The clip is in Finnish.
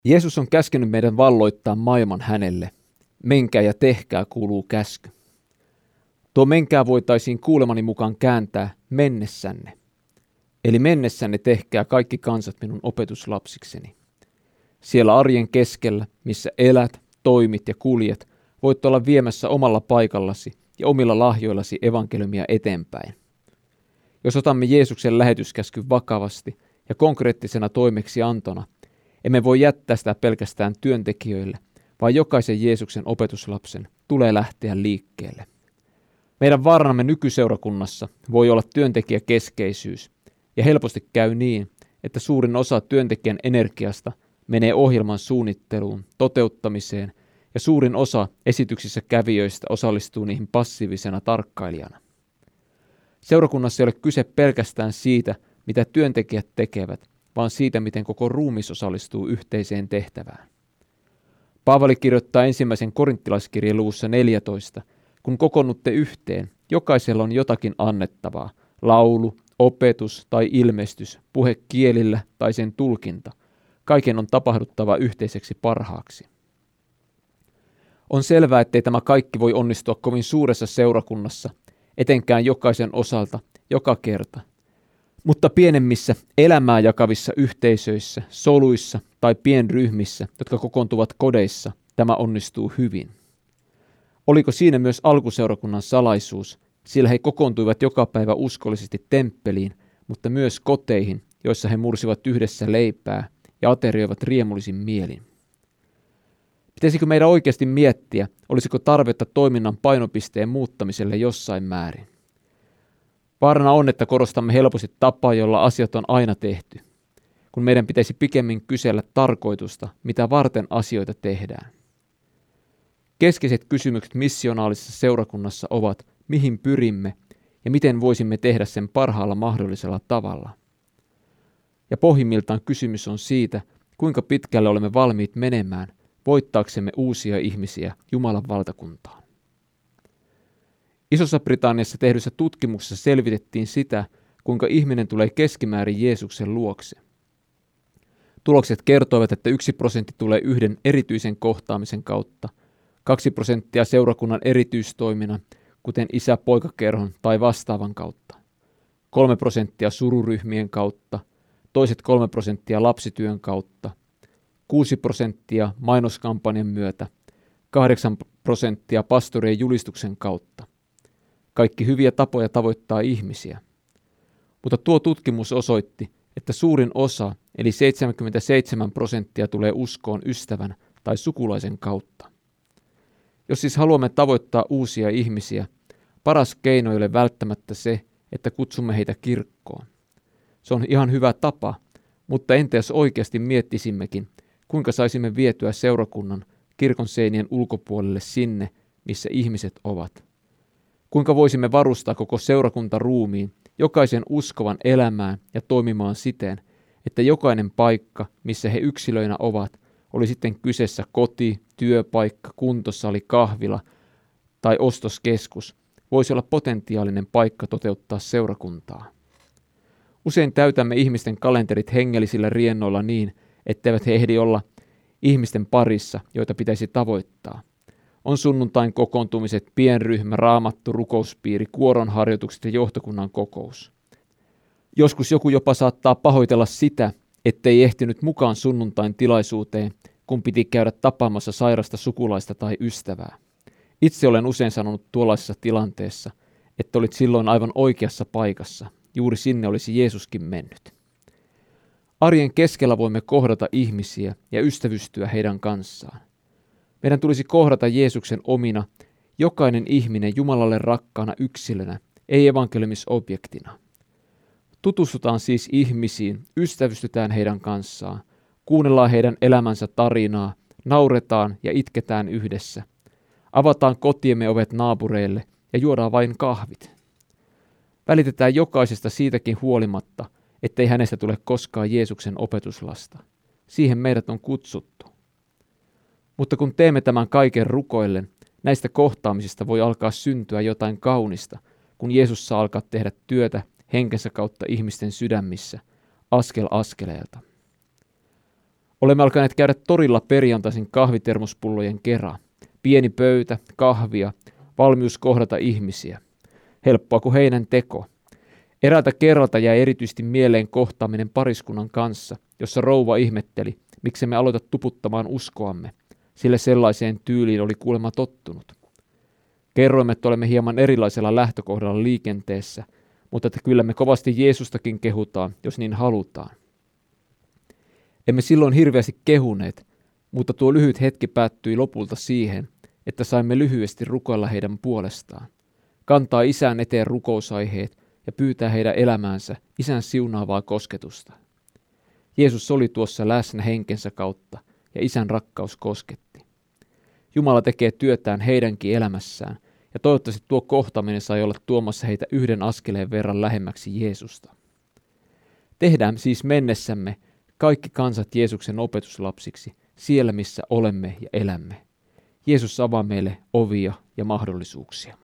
Jeesus on käskenyt meidän valloittaa maailman hänelle. Menkää ja tehkää kuuluu käsky. Tuo menkää voitaisiin kuulemani mukaan kääntää mennessänne. Eli mennessänne tehkää kaikki kansat minun opetuslapsikseni. Siellä arjen keskellä, missä elät, toimit ja kuljet, voit olla viemässä omalla paikallasi ja omilla lahjoillasi evankeliumia eteenpäin. Jos otamme Jeesuksen lähetyskäskyn vakavasti ja konkreettisena toimeksiantona, emme voi jättää sitä pelkästään työntekijöille, vaan jokaisen Jeesuksen opetuslapsen tulee lähteä liikkeelle. Meidän vaaranamme nykyseurakunnassa voi olla työntekijäkeskeisyys, ja helposti käy niin, että suurin osa työntekijän energiasta menee ohjelman suunnitteluun, toteuttamiseen, ja suurin osa esityksissä kävijöistä osallistuu niihin passiivisena tarkkailijana. Seurakunnassa ei ole kyse pelkästään siitä, mitä työntekijät tekevät, vaan siitä, miten koko ruumis osallistuu yhteiseen tehtävään. Paavali kirjoittaa ensimmäisen korinttilaiskirjan luvussa 14, kun kokoonnutte yhteen, jokaisella on jotakin annettavaa, laulu, opetus tai ilmestys, puhe kielillä tai sen tulkinta. Kaiken on tapahduttava yhteiseksi parhaaksi. On selvää, ettei tämä kaikki voi onnistua kovin suuressa seurakunnassa, etenkään jokaisen osalta, joka kerta. Mutta pienemmissä elämää jakavissa yhteisöissä, soluissa tai pienryhmissä, jotka kokoontuvat kodeissa, tämä onnistuu hyvin. Oliko siinä myös alkuseurakunnan salaisuus, sillä he kokoontuivat joka päivä uskollisesti temppeliin, mutta myös koteihin, joissa he mursivat yhdessä leipää ja aterioivat riemullisin mielin. Pitäisikö meidän oikeasti miettiä, olisiko tarvetta toiminnan painopisteen muuttamiselle jossain määrin? Vaarana on, että korostamme helposti tapaa, jolla asiat on aina tehty, kun meidän pitäisi pikemmin kysellä tarkoitusta, mitä varten asioita tehdään. Keskeiset kysymykset missionaalisessa seurakunnassa ovat, mihin pyrimme ja miten voisimme tehdä sen parhaalla mahdollisella tavalla. Ja pohjimmiltaan kysymys on siitä, kuinka pitkälle olemme valmiit menemään, voittaaksemme uusia ihmisiä Jumalan valtakuntaan. Isossa Britanniassa tehdyssä tutkimuksessa selvitettiin sitä, kuinka ihminen tulee keskimäärin Jeesuksen luokse. Tulokset kertoivat, että 1% tulee yhden erityisen kohtaamisen kautta, 2% seurakunnan erityistoiminnan, kuten isä-poikakerhon tai vastaavan kautta, 3% sururyhmien kautta, toiset 3% lapsityön kautta, 6% mainoskampanjan myötä, 8% pastorien julistuksen kautta. Kaikki hyviä tapoja tavoittaa ihmisiä. Mutta tuo tutkimus osoitti, että suurin osa, eli 77% tulee uskoon ystävän tai sukulaisen kautta. Jos siis haluamme tavoittaa uusia ihmisiä, paras keino ei ole välttämättä se, että kutsumme heitä kirkkoon. Se on ihan hyvä tapa, mutta entä jos oikeasti miettisimmekin, kuinka saisimme vietyä seurakunnan kirkon seinien ulkopuolelle sinne, missä ihmiset ovat? Kuinka voisimme varustaa koko seurakuntaruumiin, jokaisen uskovan elämään ja toimimaan siten, että jokainen paikka, missä he yksilöinä ovat, oli sitten kyseessä koti, työpaikka, kuntosali, kahvila tai ostoskeskus, voisi olla potentiaalinen paikka toteuttaa seurakuntaa. Usein täytämme ihmisten kalenterit hengellisillä riennoilla niin, etteivät he ehdi olla ihmisten parissa, joita pitäisi tavoittaa. On sunnuntain kokoontumiset, pienryhmä, raamattu, rukouspiiri, kuoronharjoitukset ja johtokunnan kokous. Joskus joku jopa saattaa pahoitella sitä, ettei ehtinyt mukaan sunnuntain tilaisuuteen, kun piti käydä tapaamassa sairasta sukulaista tai ystävää. Itse olen usein sanonut tuollaisessa tilanteessa, että olit silloin aivan oikeassa paikassa. Juuri sinne olisi Jeesuskin mennyt. Arjen keskellä voimme kohdata ihmisiä ja ystävystyä heidän kanssaan. Meidän tulisi kohdata Jeesuksen omina, jokainen ihminen Jumalalle rakkaana yksilönä, ei evankeliumisobjektina. Tutustutaan siis ihmisiin, ystävystytään heidän kanssaan, kuunnellaan heidän elämänsä tarinaa, nauretaan ja itketään yhdessä. Avataan kotiemme ovet naapureille ja juodaan vain kahvit. Välitetään jokaisesta siitäkin huolimatta, ettei hänestä tule koskaan Jeesuksen opetuslasta. Siihen meidät on kutsuttu. Mutta kun teemme tämän kaiken rukoillen, näistä kohtaamisista voi alkaa syntyä jotain kaunista, kun Jeesus saa alkaa tehdä työtä henkensä kautta ihmisten sydämissä, askel askeleelta. Olemme alkaneet käydä torilla perjantaisin kahvitermospullojen kera. Pieni pöytä, kahvia, valmius kohdata ihmisiä. Helppoa kuin heinän teko. Eräältä kerralta jäi erityisesti mieleen kohtaaminen pariskunnan kanssa, jossa rouva ihmetteli, miksi me aloita tuputtamaan uskoamme, sillä sellaiseen tyyliin oli kuulemma tottunut. Kerroimme, että olemme hieman erilaisella lähtökohdalla liikenteessä, mutta että kyllä me kovasti Jeesustakin kehutaan, jos niin halutaan. Emme silloin hirveästi kehuneet, mutta tuo lyhyt hetki päättyi lopulta siihen, että saimme lyhyesti rukoilla heidän puolestaan, kantaa Isän eteen rukousaiheet ja pyytää heidän elämäänsä Isän siunaavaa kosketusta. Jeesus oli tuossa läsnä henkensä kautta ja Isän rakkaus kosketti. Jumala tekee työtään heidänkin elämässään ja toivottavasti tuo kohtaaminen sai olla tuomassa heitä yhden askeleen verran lähemmäksi Jeesusta. Tehdään siis mennessämme kaikki kansat Jeesuksen opetuslapsiksi siellä, missä olemme ja elämme. Jeesus avaa meille ovia ja mahdollisuuksia.